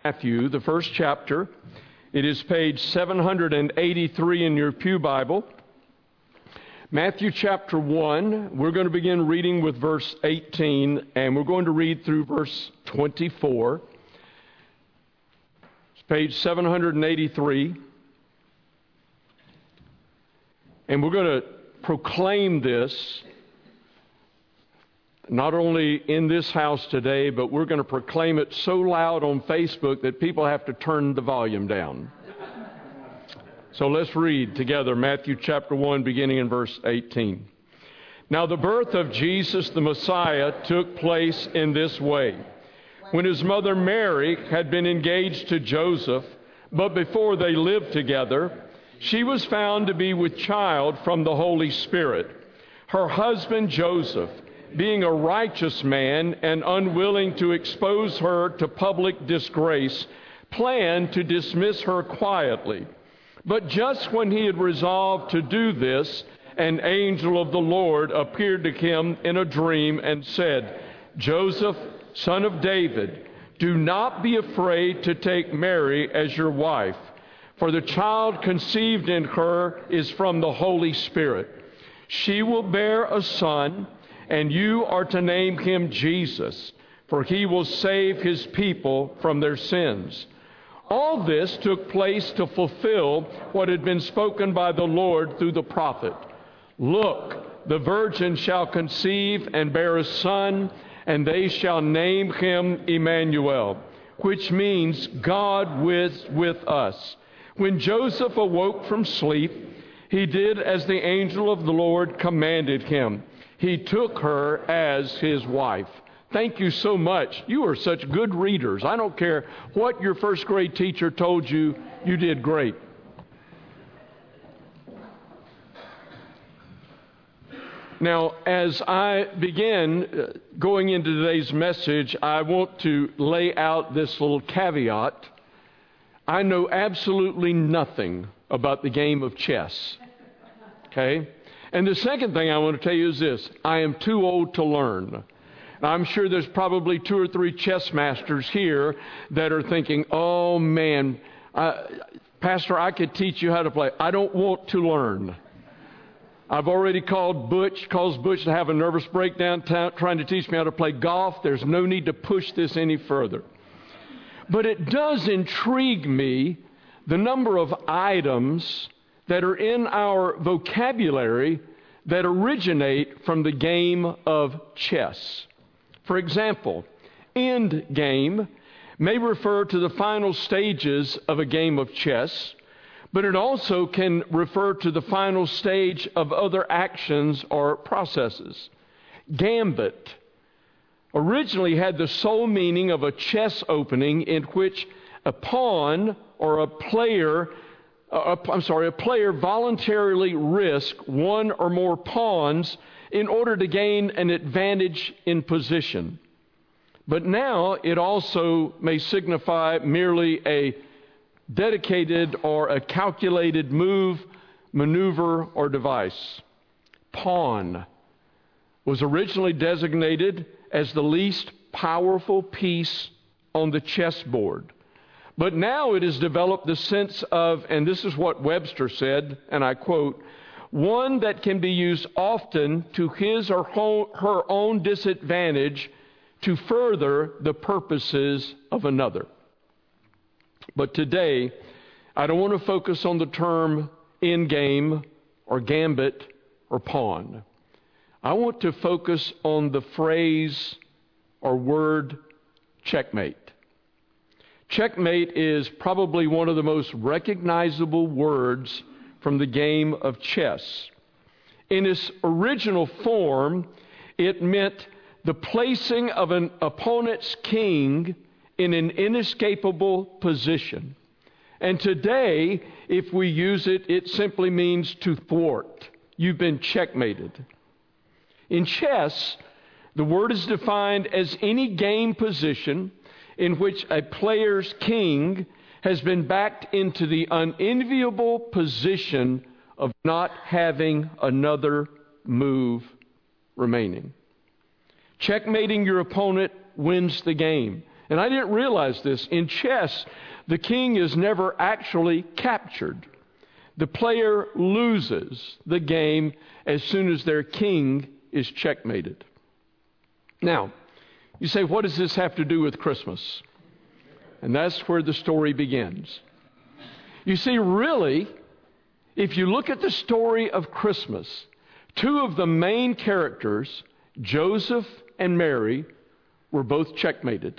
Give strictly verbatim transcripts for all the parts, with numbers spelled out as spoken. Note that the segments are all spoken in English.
Matthew, the first chapter. It is page seven hundred eighty-three in your pew Bible. Matthew chapter one, we're going to begin reading with verse eighteen, and we're going to read through verse twenty-four. It's page seven hundred eighty-three. And we're going to proclaim this not only in this house today, but we're going to proclaim it so loud on Facebook that people have to turn the volume down. So let's read together Matthew chapter one, beginning in verse eighteen. Now the birth of Jesus the Messiah took place in this way. When his mother Mary had been engaged to Joseph, but before they lived together, she was found to be with child from the Holy Spirit. Her husband Joseph, being a righteous man and unwilling to expose her to public disgrace, planned to dismiss her quietly. But just when he had resolved to do this, an angel of the Lord appeared to him in a dream and said, Joseph, son of David, do not be afraid to take Mary as your wife, for the child conceived in her is from the Holy Spirit. She will bear a son, and you are to name him Jesus, for he will save his people from their sins. All this took place to fulfill what had been spoken by the Lord through the prophet. Look, the virgin shall conceive and bear a son, and they shall name him Emmanuel, which means God with, with us. When Joseph awoke from sleep, he did as the angel of the Lord commanded him. He took her as his wife. Thank you so much. You are such good readers. I don't care what your first grade teacher told you, you did great. Now, as I begin going into today's message, I want to lay out this little caveat. I know absolutely nothing about the game of chess. Okay? And the second thing I want to tell you is this. I am too old to learn. I'm sure there's probably two or three chess masters here that are thinking, oh man, uh, Pastor, I could teach you how to play. I don't want to learn. I've already called Butch, caused Butch to have a nervous breakdown t- trying to teach me how to play golf. There's no need to push this any further. But it does intrigue me the number of items that are in our vocabulary that originate from the game of chess. For example, end game may refer to the final stages of a game of chess, but it also can refer to the final stage of other actions or processes. Gambit originally had the sole meaning of a chess opening in which a pawn or a player Uh, I'm sorry, a player voluntarily risks one or more pawns in order to gain an advantage in position. But now it also may signify merely a dedicated or a calculated move, maneuver, or device. Pawn was originally designated as the least powerful piece on the chessboard. But now it has developed the sense of, and this is what Webster said, and I quote, one that can be used often to his or her own disadvantage to further the purposes of another. But today, I don't want to focus on the term endgame or gambit or pawn. I want to focus on the phrase or word checkmate. Checkmate is probably one of the most recognizable words from the game of chess. In its original form, it meant the placing of an opponent's king in an inescapable position. And today, if we use it, it simply means to thwart. You've been checkmated. In chess, the word is defined as any game position in which a player's king has been backed into the unenviable position of not having another move remaining. Checkmating your opponent wins the game. And I didn't realize this. In chess, the king is never actually captured. The player loses the game as soon as their king is checkmated. Now, you say, what does this have to do with Christmas? And that's where the story begins. You see, really, if you look at the story of Christmas, two of the main characters, Joseph and Mary, were both checkmated.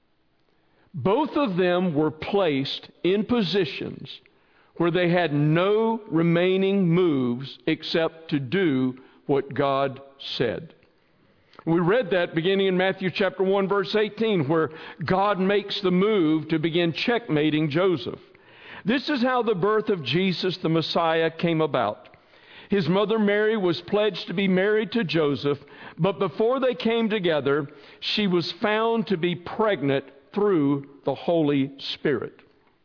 Both of them were placed in positions where they had no remaining moves except to do what God said. We read that beginning in Matthew chapter one, verse eighteen, where God makes the move to begin checkmating Joseph. This is how the birth of Jesus the Messiah came about. His mother Mary was pledged to be married to Joseph, but before they came together, she was found to be pregnant through the Holy Spirit.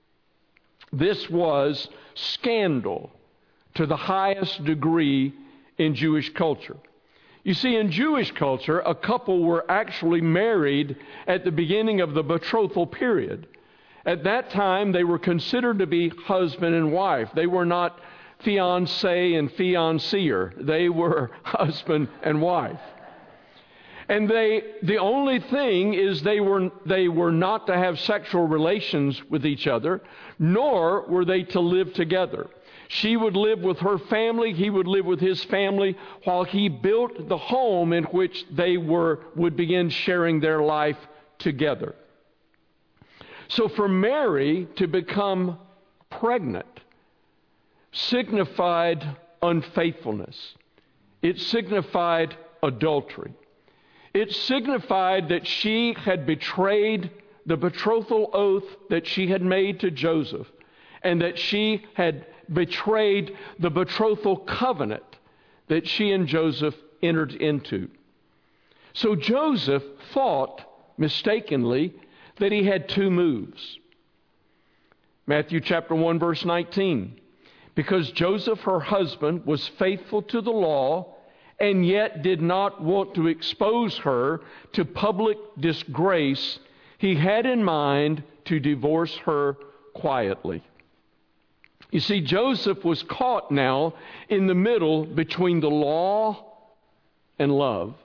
This was scandal to the highest degree in Jewish culture. You see, in Jewish culture, a couple were actually married at the beginning of the betrothal period. At that time, they were considered to be husband and wife. They were not fiancé and fiancéer. They were husband and wife. And they, the only thing is they were, they were not to have sexual relations with each other, nor were they to live together. She would live with her family, he would live with his family, while he built the home in which they were, would begin sharing their life together. So for Mary to become pregnant signified unfaithfulness. It signified adultery. It signified that she had betrayed the betrothal oath that she had made to Joseph, and that she had betrayed the betrothal covenant that she and Joseph entered into. So Joseph thought, mistakenly, that he had two moves. Matthew chapter one, verse nineteen. Because Joseph, her husband, was faithful to the law and yet did not want to expose her to public disgrace, he had in mind to divorce her quietly. You see, Joseph was caught now in the middle between the law and love.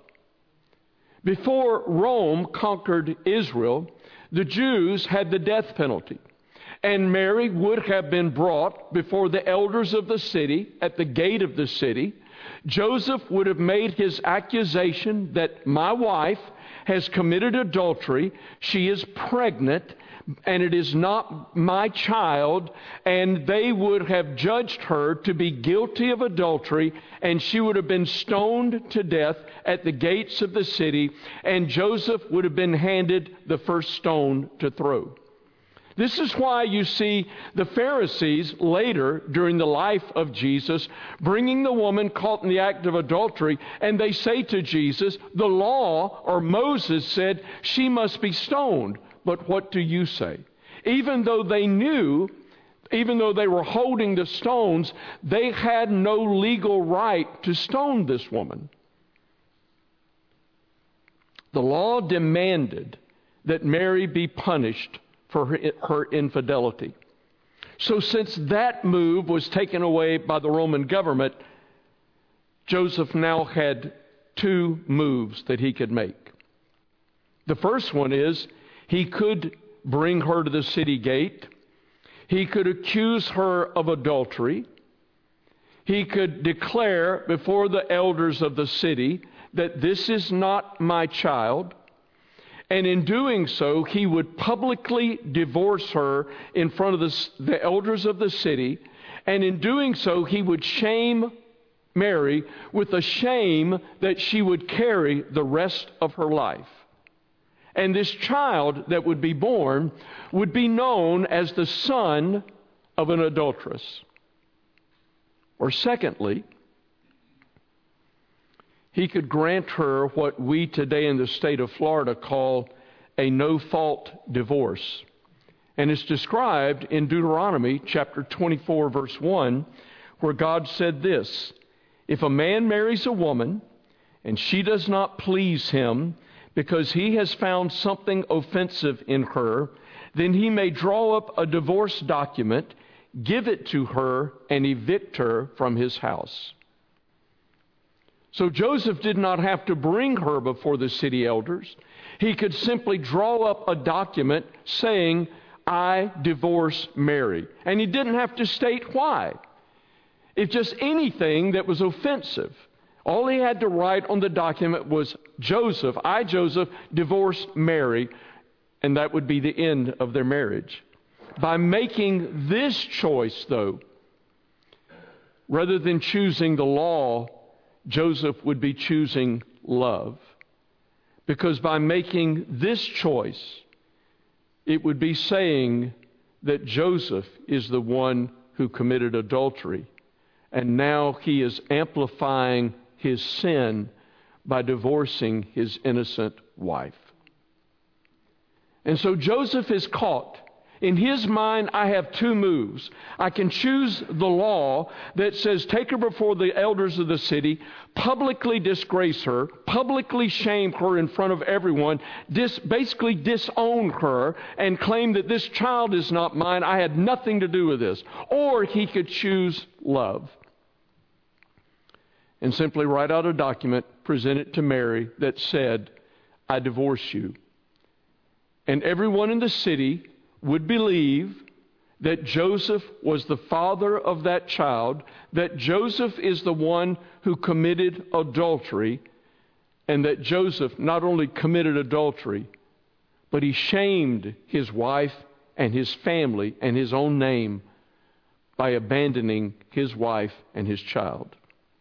Before Rome conquered Israel, the Jews had the death penalty. And Mary would have been brought before the elders of the city, at the gate of the city. Joseph would have made his accusation that my wife has committed adultery. She is pregnant, and it is not my child. And they would have judged her to be guilty of adultery, and she would have been stoned to death at the gates of the city, and Joseph would have been handed the first stone to throw. This is why you see the Pharisees later, during the life of Jesus, bringing the woman caught in the act of adultery, and they say to Jesus, the law, or Moses said, she must be stoned. But what do you say? Even though they knew, even though they were holding the stones, they had no legal right to stone this woman. The law demanded that Mary be punished for her, her infidelity. So since that move was taken away by the Roman government, Joseph now had two moves that he could make. The first one is he could bring her to the city gate. He could accuse her of adultery. He could declare before the elders of the city that this is not my child. And in doing so, he would publicly divorce her in front of the, the elders of the city. And in doing so, he would shame Mary with a shame that she would carry the rest of her life. And this child that would be born would be known as the son of an adulteress. Or secondly, he could grant her what we today in the state of Florida call a no-fault divorce. And it's described in Deuteronomy chapter twenty-four, verse one, where God said this, if a man marries a woman and she does not please him because he has found something offensive in her, then he may draw up a divorce document, give it to her, and evict her from his house. So Joseph did not have to bring her before the city elders. He could simply draw up a document saying, I divorce Mary. And he didn't have to state why. If just anything that was offensive, all he had to write on the document was, Joseph, I, Joseph, divorce Mary, and that would be the end of their marriage. By making this choice, though, rather than choosing the law, Joseph would be choosing love. Because by making this choice, it would be saying that Joseph is the one who committed adultery. And now he is amplifying his sin by divorcing his innocent wife. And so Joseph is caught. In his mind, I have two moves. I can choose the law that says take her before the elders of the city, publicly disgrace her, publicly shame her in front of everyone, dis- basically disown her, and claim that this child is not mine. I had nothing to do with this. Or he could choose love and simply write out a document, present it to Mary that said, I divorce you. And everyone in the city would believe that Joseph was the father of that child, that Joseph is the one who committed adultery, and that Joseph not only committed adultery, but he shamed his wife and his family and his own name by abandoning his wife and his child.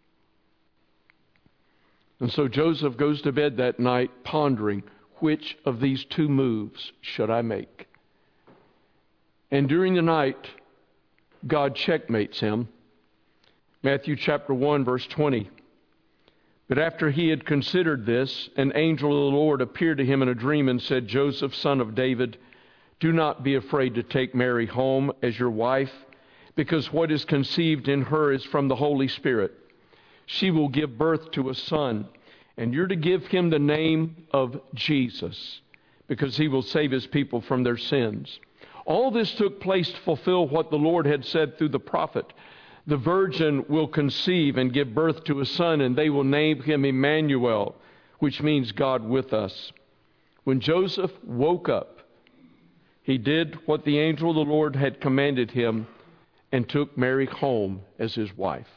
And so Joseph goes to bed that night pondering, which of these two moves should I make? And during the night, God checkmates him. Matthew chapter one, verse twenty. But after he had considered this, an angel of the Lord appeared to him in a dream and said, Joseph, son of David, do not be afraid to take Mary home as your wife, because what is conceived in her is from the Holy Spirit. She will give birth to a son, and you're to give him the name of Jesus, because he will save his people from their sins. All this took place to fulfill what the Lord had said through the prophet. The virgin will conceive and give birth to a son, and they will name him Emmanuel, which means God with us. When Joseph woke up, he did what the angel of the Lord had commanded him and took Mary home as his wife.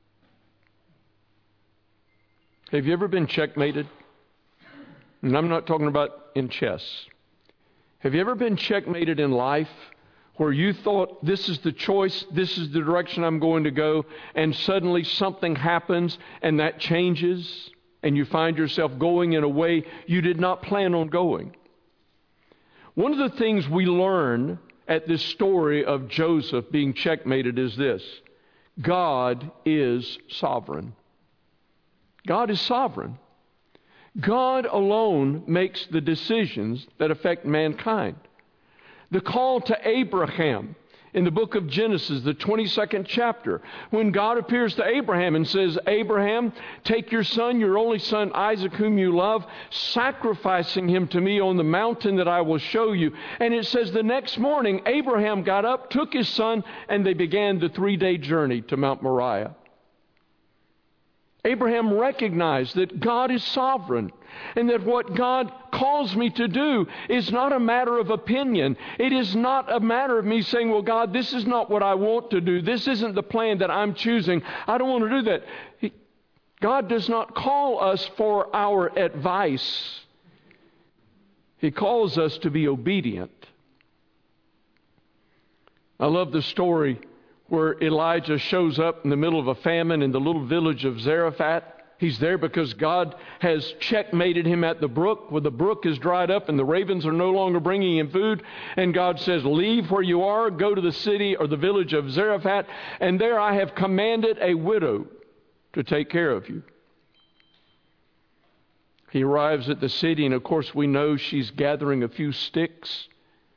Have you ever been checkmated? And I'm not talking about in chess. Have you ever been checkmated in life where you thought this is the choice, this is the direction I'm going to go, and suddenly something happens and that changes and you find yourself going in a way you did not plan on going? One of the things we learn at this story of Joseph being checkmated is this: God is sovereign. God is sovereign. God alone makes the decisions that affect mankind. The call to Abraham in the book of Genesis, the twenty-second chapter, when God appears to Abraham and says, Abraham, take your son, your only son Isaac, whom you love, sacrificing him to me on the mountain that I will show you. And it says the next morning, Abraham got up, took his son, and they began the three-day journey to Mount Moriah. Abraham recognized that God is sovereign and that what God calls me to do is not a matter of opinion. It is not a matter of me saying, well, God, this is not what I want to do. This isn't the plan that I'm choosing. I don't want to do that. He, God does not call us for our advice. He calls us to be obedient. I love the story where Elijah shows up in the middle of a famine in the little village of Zarephath. He's there because God has checkmated him at the brook, where the brook is dried up and the ravens are no longer bringing him food. And God says, leave where you are, go to the city or the village of Zarephath, and there I have commanded a widow to take care of you. He arrives at the city, and of course we know she's gathering a few sticks.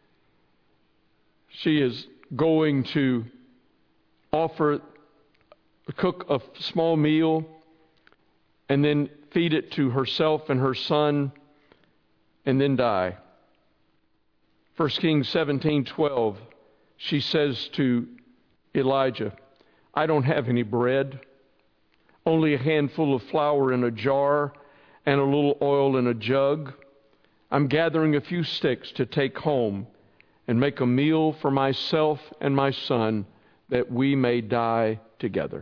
She is going to offer, cook a small meal, and then feed it to herself and her son and then die. First Kings seventeen twelve, she says to Elijah, I don't have any bread, only a handful of flour in a jar and a little oil in a jug. I'm gathering a few sticks to take home and make a meal for myself and my son that we may die together.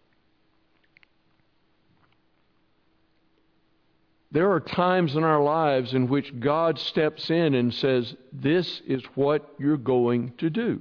There are times in our lives in which God steps in and says, this is what you're going to do.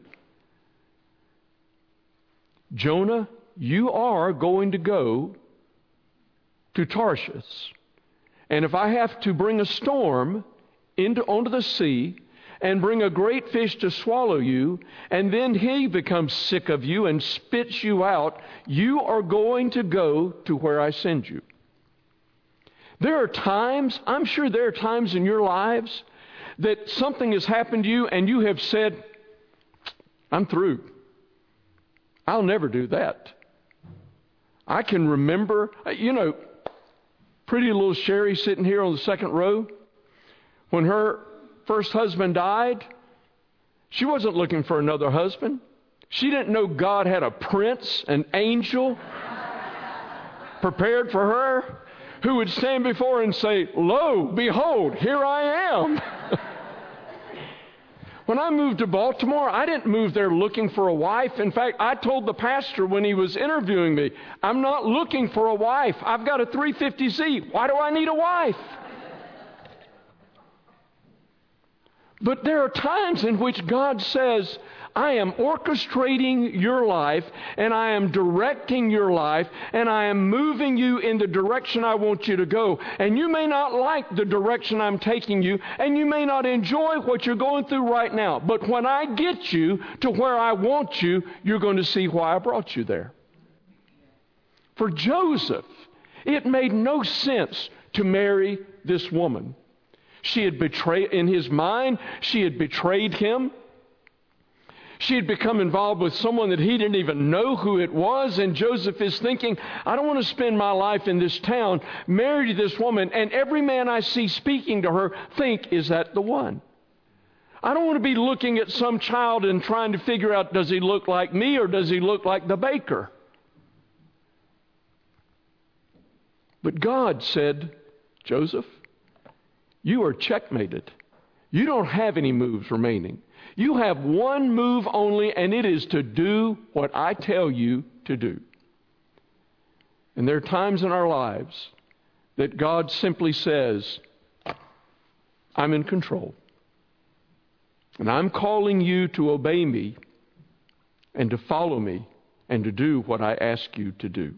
Jonah, you are going to go to Tarshish. And if I have to bring a storm into onto the sea and bring a great fish to swallow you, and then he becomes sick of you and spits you out, you are going to go to where I send you. There are times, I'm sure there are times in your lives that something has happened to you and you have said, I'm through. I'll never do that. I can remember, you know, pretty little Sherry sitting here on the second row. When her first husband died, she wasn't looking for another husband. She didn't know God had a prince, an angel, prepared for her, who would stand before her and say, lo, behold, here I am. When I moved to Baltimore, I didn't move there looking for a wife. In fact, I told the pastor when he was interviewing me, I'm not looking for a wife. I've got a three fifty Z. Why do I need a wife? But there are times in which God says, I am orchestrating your life, and I am directing your life, and I am moving you in the direction I want you to go. And you may not like the direction I'm taking you, and you may not enjoy what you're going through right now. But when I get you to where I want you, you're going to see why I brought you there. For Joseph, it made no sense to marry this woman. She had betrayed, in his mind, she had betrayed him. She had become involved with someone that he didn't even know who it was. And Joseph is thinking, I don't want to spend my life in this town, married to this woman, and every man I see speaking to her think, is that the one? I don't want to be looking at some child and trying to figure out, does he look like me or does he look like the baker? But God said, Joseph, you are checkmated. You don't have any moves remaining. You have one move only, and it is to do what I tell you to do. And there are times in our lives that God simply says, I'm in control. And I'm calling you to obey me and to follow me and to do what I ask you to do.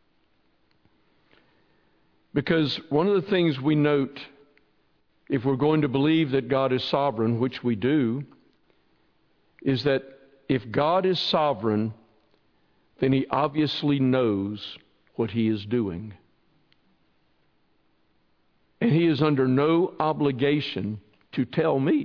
Because one of the things we note, if we're going to believe that God is sovereign, which we do, is that if God is sovereign, then He obviously knows what He is doing. And He is under no obligation to tell me.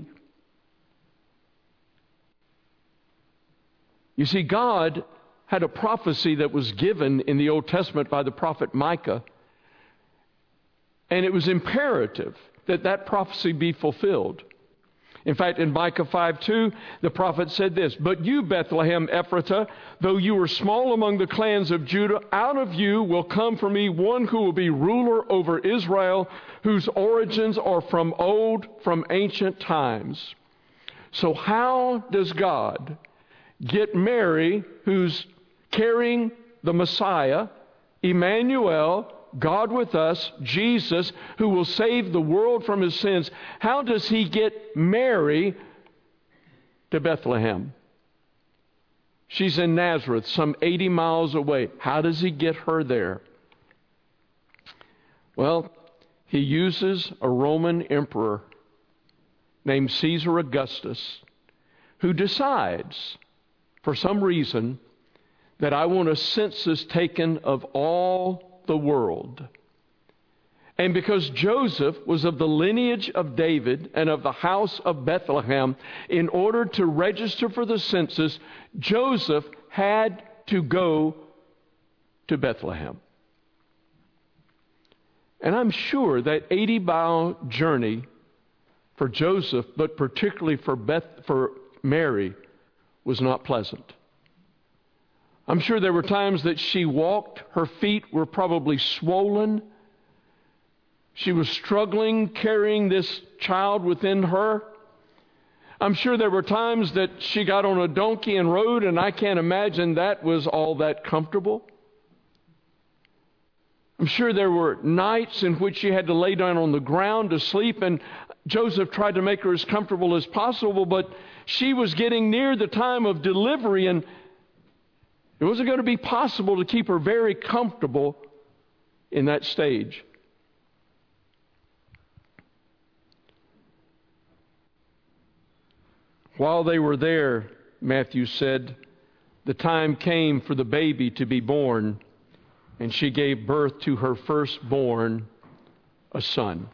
You see, God had a prophecy that was given in the Old Testament by the prophet Micah, and it was imperative that that prophecy be fulfilled. In fact, in Micah five two, the prophet said this, But you, Bethlehem Ephratah, though you are small among the clans of Judah, out of you will come for me one who will be ruler over Israel, whose origins are from old, from ancient times. So how does God get Mary, who's carrying the Messiah, Emmanuel, God with us, Jesus, who will save the world from his sins, how does he get Mary to Bethlehem? She's in Nazareth, some eighty miles away. How does he get her there? Well, he uses a Roman emperor named Caesar Augustus, who decides, for some reason, that I want a census taken of all the world. And because Joseph was of the lineage of David and of the house of Bethlehem, in order to register for the census, Joseph had to go to Bethlehem. And I'm sure that eighty mile journey for Joseph, but particularly for Beth, for Mary, was not pleasant. I'm sure there were times that she walked, her feet were probably swollen. She was struggling carrying this child within her. I'm sure there were times that she got on a donkey and rode, and I can't imagine that was all that comfortable. I'm sure there were nights in which she had to lay down on the ground to sleep, and Joseph tried to make her as comfortable as possible, but she was getting near the time of delivery, and it wasn't going to be possible to keep her very comfortable in that stage. While they were there, Matthew said, the time came for the baby to be born, and she gave birth to her firstborn, a son.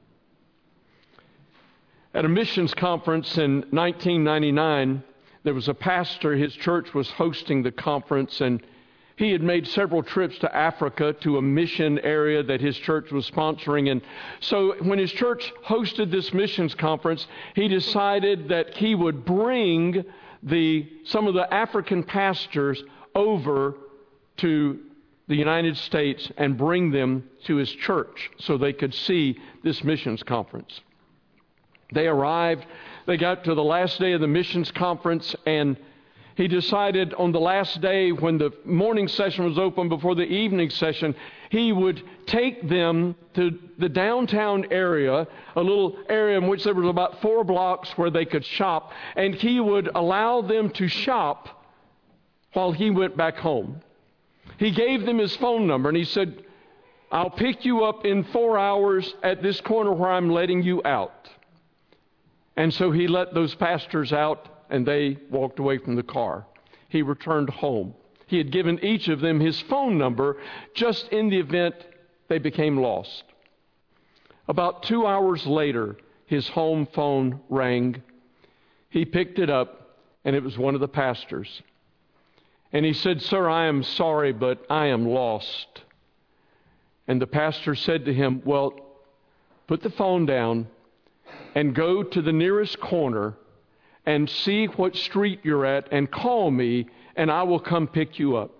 At a missions conference in nineteen ninety-nine, there was a pastor. His church was hosting the conference, and he had made several trips to Africa to a mission area that his church was sponsoring. And so when his church hosted this missions conference, he decided that he would bring the some of the African pastors over to the United States and bring them to his church so they could see this missions conference. They arrived, they got to the last day of the missions conference, and he decided on the last day, when the morning session was open before the evening session, he would take them to the downtown area, a little area in which there was about four blocks where they could shop, and he would allow them to shop while he went back home. He gave them his phone number, and he said, I'll pick you up in four hours at this corner where I'm letting you out. And so he let those pastors out, and they walked away from the car. He returned home. He had given each of them his phone number just in the event they became lost. About two hours later, his home phone rang. He picked it up, and it was one of the pastors. And he said, Sir, I am sorry, but I am lost. And the pastor said to him, well, put the phone down and go to the nearest corner and see what street you're at and call me, and I will come pick you up.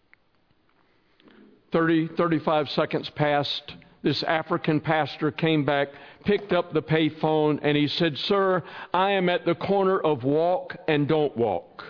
thirty, thirty-five seconds passed. This African pastor came back, picked up the pay phone, and he said, Sir, I am at the corner of Walk and Don't Walk.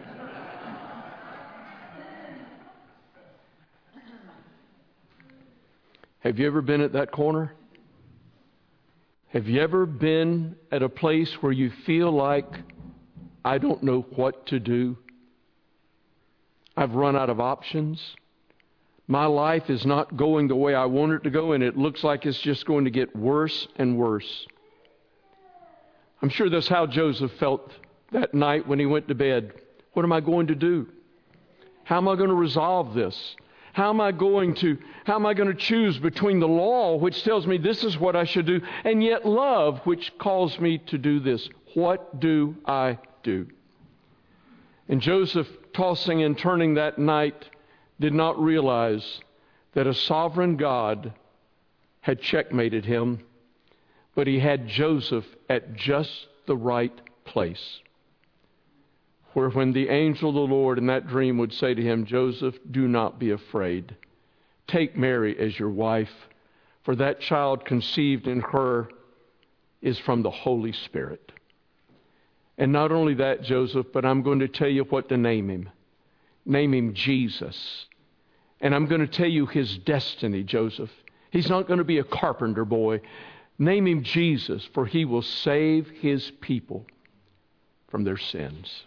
Have you ever been at that corner? Have you ever been at a place where you feel like, I don't know what to do? I've run out of options. My life is not going the way I want it to go, and it looks like it's just going to get worse and worse. I'm sure that's how Joseph felt that night when he went to bed. What am I going to do? How am I going to resolve this? How am I going to, how am I going to choose between the law, which tells me this is what I should do, and yet love, which calls me to do this? What do I do? And Joseph, tossing and turning that night, did not realize that a sovereign God had checkmated him, but he had Joseph at just the right place, where when the angel of the Lord in that dream would say to him, Joseph, do not be afraid. Take Mary as your wife, for that child conceived in her is from the Holy Spirit. And not only that, Joseph, but I'm going to tell you what to name him. Name him Jesus. And I'm going to tell you his destiny, Joseph. He's not going to be a carpenter boy. Name him Jesus, for he will save his people from their sins.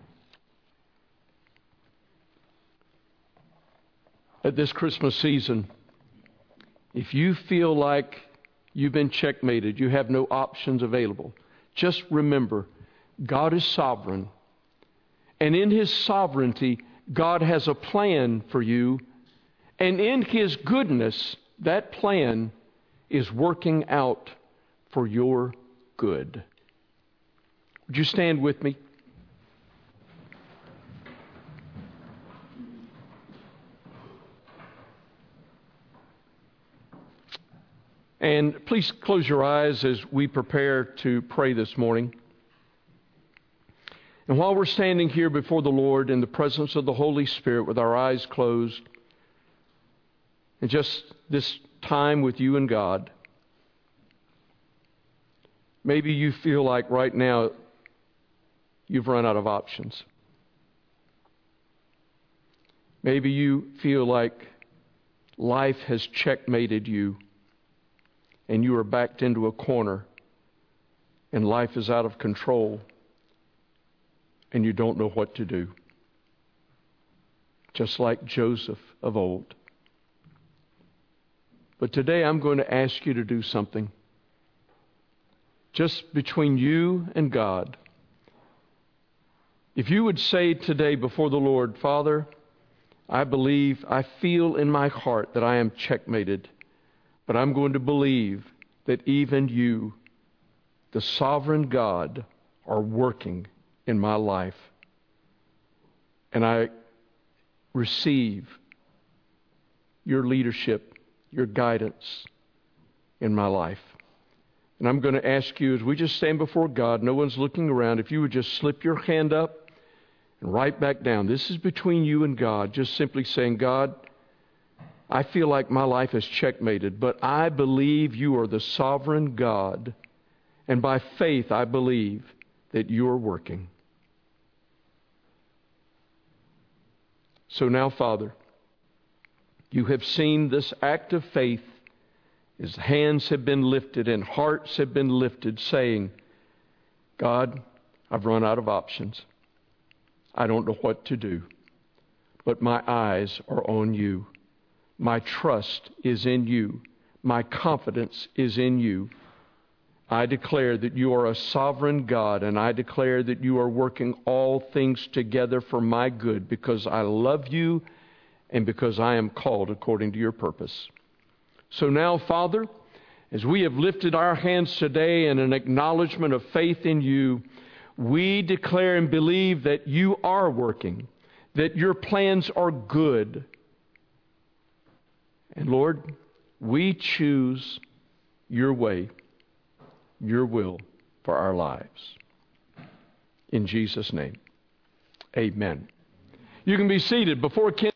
At this Christmas season, if you feel like you've been checkmated, you have no options available, just remember, God is sovereign. And in His sovereignty, God has a plan for you. And in His goodness, that plan is working out for your good. Would you stand with me? And please close your eyes as we prepare to pray this morning. And while we're standing here before the Lord in the presence of the Holy Spirit with our eyes closed, and just this time with you and God, maybe you feel like right now you've run out of options. Maybe you feel like life has checkmated you and you are backed into a corner and life is out of control and you don't know what to do. Just like Joseph of old. But today I'm going to ask you to do something. Just between you and God. If you would say today before the Lord, Father, I believe, I feel in my heart that I am checkmated, but I'm going to believe that even you, the sovereign God, are working in my life. And I receive your leadership, your guidance in my life. And I'm going to ask you, as we just stand before God, no one's looking around, if you would just slip your hand up and right back down. This is between you and God, just simply saying, God, I feel like my life is checkmated, but I believe you are the sovereign God, and by faith I believe that you are working. So now, Father, you have seen this act of faith as hands have been lifted and hearts have been lifted, saying, God, I've run out of options. I don't know what to do, but my eyes are on you. My trust is in you. My confidence is in you. I declare that you are a sovereign God, and I declare that you are working all things together for my good because I love you and because I am called according to your purpose. So now, Father, as we have lifted our hands today in an acknowledgement of faith in you, we declare and believe that you are working, that your plans are good. And Lord, we choose your way, your will for our lives. In Jesus' name, amen. You can be seated. Before Ken